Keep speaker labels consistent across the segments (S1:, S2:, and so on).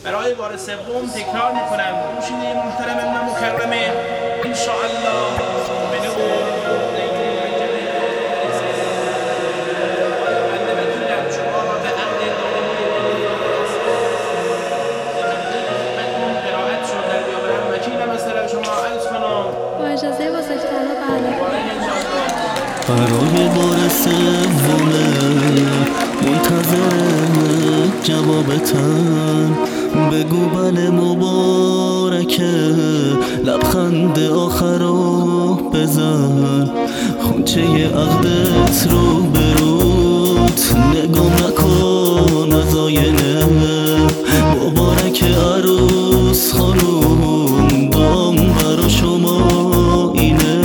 S1: برای بار سوم تکرار میکنم. موشیده محترم و مکرمه انشاءالله به نور
S2: با اجازه بزرگترها
S3: برای بار سومه منتظر جوابتن، بگو بله مبارکه، لبخند آخرو بزن، خونچه عقدت رو بروت نگام نکن از آینه، مبارک عروس خانوم دام برا شما اینه.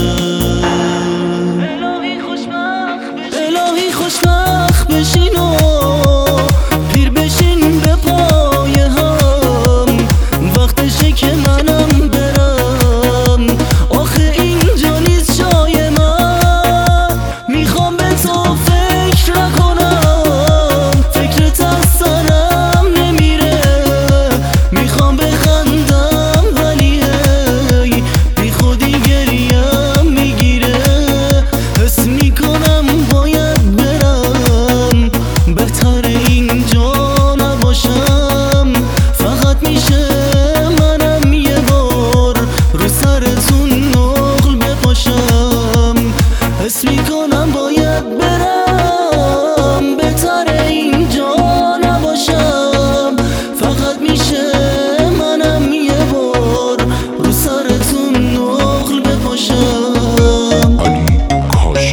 S3: الهی خوشبخت بشین و پیر بشین به پای هم، وقتشه که منم برم، آخه اینجا نیست جای من، میخوام به تو فکر نکنم، فکرت از سرم نمیره، میخوام بخندم ولی هی بی خودی گریم میگیره، حس میکنم باید برم، بهتر اینجا نباشم، فقط میشه منم یه بار رو سرتون نقل بپاشم، حس میکنم باید برم، بهتر اینجا نباشم، فقط میشه منم یه بار رو سرتون نقل بپاشم.
S4: علی کاشی،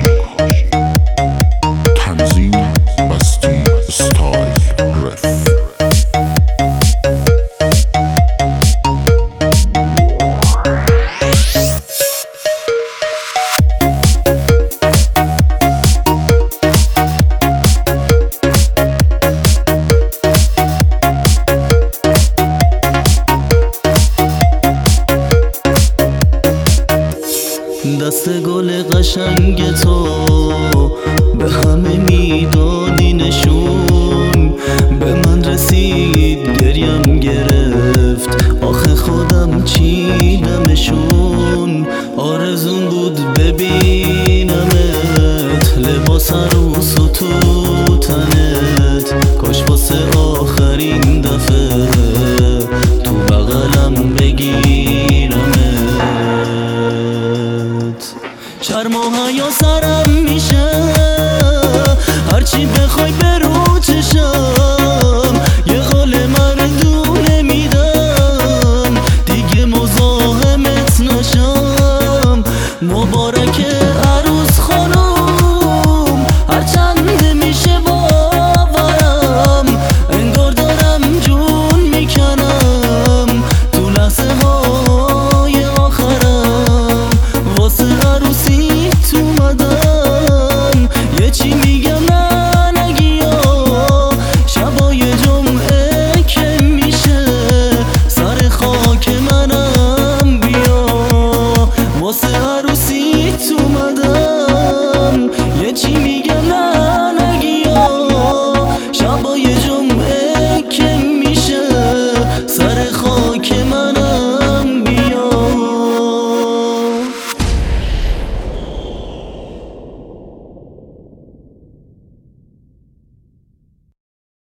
S4: تنظیم بستی، استایل رف.
S3: دست گل قشنگ تو به همه میدادی نشون، به من رسید گریم گرفت، آخه خودم چیدمشون، آرزون بود ببینمت، لباس عروس و تو تنت، کاش واسه آخرین دفعه